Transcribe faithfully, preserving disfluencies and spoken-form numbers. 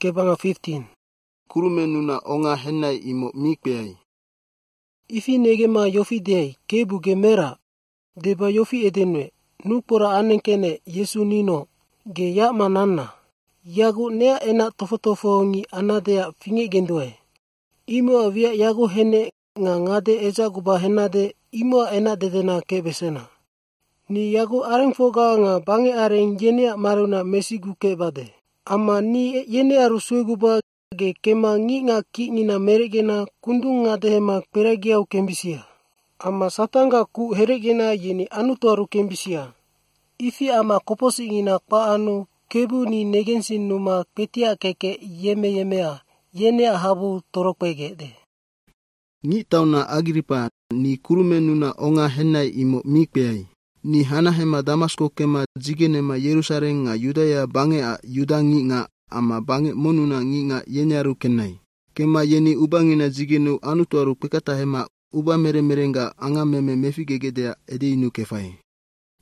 kebanga fifteen. Kurumenuna onga henai imo mikpeai. Ifi negema yofi dei kebu gemera deba yofi edenwe nukpora anenkene Yesu nino ge ya manana yagu nea ena tofo-tofo ngi anadea finge gendoe. Imo avia yagu hene nga ngade eza guba henade imo ena dedena kebesena. Ni yagu areng foga nga bange areng yenea maruna mesigu kebade. Ama ni yene aruswe guba ge kema ngi nga ki ngina meregena kundung ngade hema peragiau kembisia. Ama satanga ku heregena yeni anu toaru kembisia. Ifi ama koposi ngina kwa anu kebu ni negensin numa petia keke yeme yemea yene ahabu toropegede. Ngi tauna Agripa ni kurumenuna onga henai imo mikpeai. Ni hana hema Damasko kema jigenema Yerusalem nga Yudaya bange a Yudangi nga ama bange monuna ngi nga yenyaru kenai. Kema yeni ubangina jigenu anu toaru pekata hema uba mere merenga anga meme mefi gegedea ede inu kefai.